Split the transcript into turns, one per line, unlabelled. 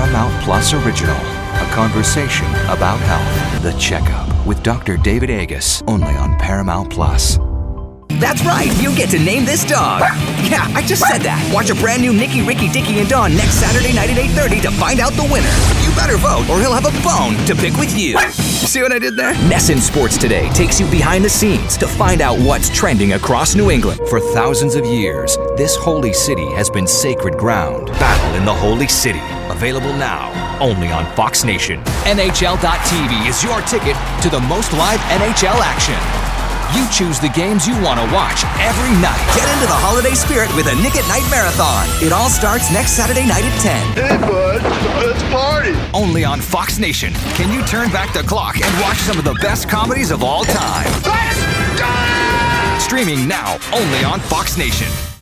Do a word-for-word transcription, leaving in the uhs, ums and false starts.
Paramount Plus original. A conversation about health. The Checkup with Doctor David Agus, only on Paramount Plus.
That's right, you get to name this dog. Yeah, I just said that. Watch a brand new Nicky, Ricky, Dicky, and Dawn next Saturday night at eight thirty to find out the winner. You better vote or he'll have a bone to pick with you. See what I did there? Nesson Sports Today takes you behind the scenes to find out what's trending across New England.
For thousands of years, this holy city has been sacred ground. Battle in the Holy City. Available now, only on Fox Nation.
N H L dot T V is your ticket to the most live N H L action. You choose the games you want to watch every night.
Get into the holiday spirit with a Nick at Night Marathon. It all starts next Saturday night at ten.
Hey, bud, let's party.
Only on Fox Nation can you turn back the clock and watch some of the best comedies of all time.
Let's go!
Streaming now, only on Fox Nation.